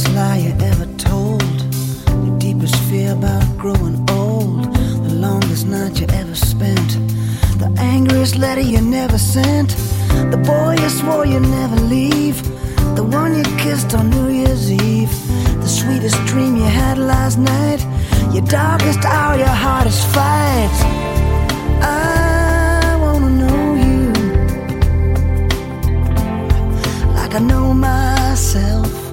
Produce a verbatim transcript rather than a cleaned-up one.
biggest lie you ever told, your deepest fear about growing old, the longest night you ever spent, the angriest letter you never sent, the boy you swore you'd never leave, the one you kissed on New Year's Eve, the sweetest dream you had last night, your darkest hour, your hardest fight. I wanna know you like I know myself.